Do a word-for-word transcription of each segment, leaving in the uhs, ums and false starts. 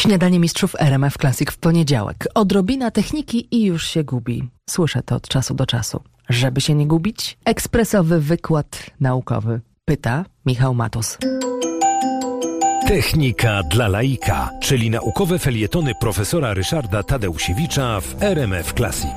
Śniadanie mistrzów R M F Classic w poniedziałek. Odrobina techniki i już się gubi. Słyszę to od czasu do czasu. Żeby się nie gubić, ekspresowy wykład naukowy. Pyta Michał Matus. Technika dla laika, czyli naukowe felietony profesora Ryszarda Tadeusiewicza w R M F Classic.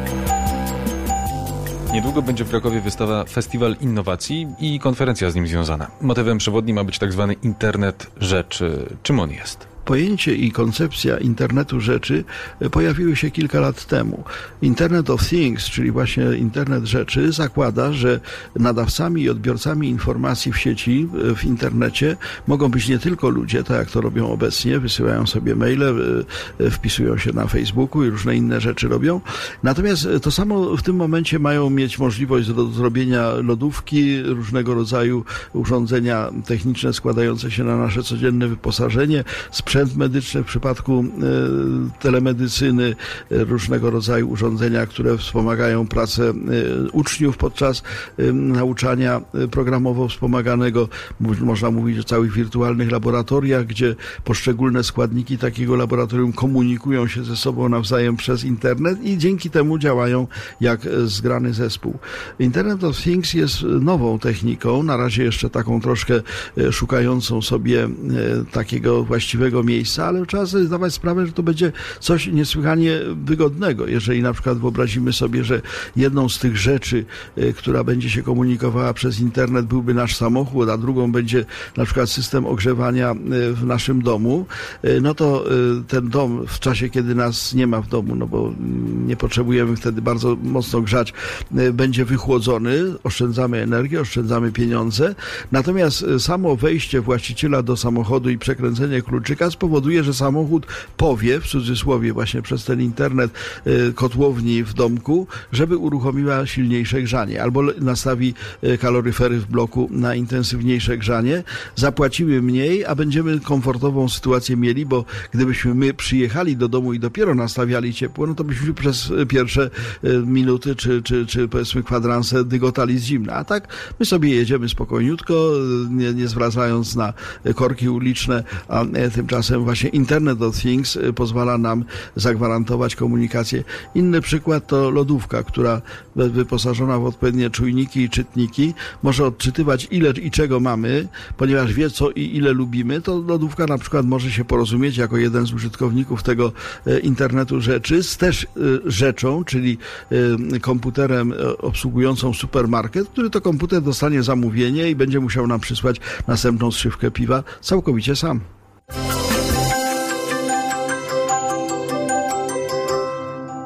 Niedługo będzie w Krakowie wystawa Festiwal Innowacji i konferencja z nim związana. Motywem przewodnim ma być tak zwany Internet Rzeczy. Czym on jest? Pojęcie i koncepcja internetu rzeczy pojawiły się kilka lat temu. Internet of Things, czyli właśnie internet rzeczy, zakłada, że nadawcami i odbiorcami informacji w sieci, w internecie mogą być nie tylko ludzie, tak jak to robią obecnie, wysyłają sobie maile, wpisują się na Facebooku i różne inne rzeczy robią. Natomiast to samo w tym momencie mają mieć możliwość zrobienia lodówki, różnego rodzaju urządzenia techniczne składające się na nasze codzienne wyposażenie, sprzęt medyczny w przypadku e, telemedycyny, e, różnego rodzaju urządzenia, które wspomagają pracę e, uczniów podczas e, nauczania e, programowo wspomaganego. Mo- można mówić o całych wirtualnych laboratoriach, gdzie poszczególne składniki takiego laboratorium komunikują się ze sobą nawzajem przez internet i dzięki temu działają jak e, zgrany zespół. Internet of Things jest nową techniką, na razie jeszcze taką troszkę e, szukającą sobie e, takiego właściwego miejsca, ale trzeba sobie zdawać sprawę, że to będzie coś niesłychanie wygodnego. Jeżeli na przykład wyobrazimy sobie, że jedną z tych rzeczy, y, która będzie się komunikowała przez internet, byłby nasz samochód, a drugą będzie na przykład system ogrzewania y, w naszym domu, y, no to y, ten dom w czasie, kiedy nas nie ma w domu, no bo nie potrzebujemy wtedy bardzo mocno grzać, y, będzie wychłodzony, oszczędzamy energię, oszczędzamy pieniądze, natomiast y, samo wejście właściciela do samochodu i przekręcenie kluczyka spowoduje, że samochód powie, w cudzysłowie właśnie przez ten internet y, kotłowni w domku, żeby uruchomiła silniejsze grzanie, albo nastawi y, kaloryfery w bloku na intensywniejsze grzanie. Zapłacimy mniej, a będziemy komfortową sytuację mieli, bo gdybyśmy my przyjechali do domu i dopiero nastawiali ciepło, no to byśmy przez pierwsze y, minuty, czy, czy, czy powiedzmy kwadranse dygotali z zimna. A tak my sobie jedziemy spokojniutko, nie, nie zwracając na korki uliczne, a y, tymczasem właśnie Internet of Things pozwala nam zagwarantować komunikację. Inny przykład to lodówka, która wyposażona w odpowiednie czujniki i czytniki może odczytywać ile i czego mamy, ponieważ wie co i ile lubimy, to lodówka na przykład może się porozumieć jako jeden z użytkowników tego internetu rzeczy z też rzeczą, czyli komputerem obsługującą supermarket, który to komputer dostanie zamówienie i będzie musiał nam przysłać następną strzywkę piwa całkowicie sam.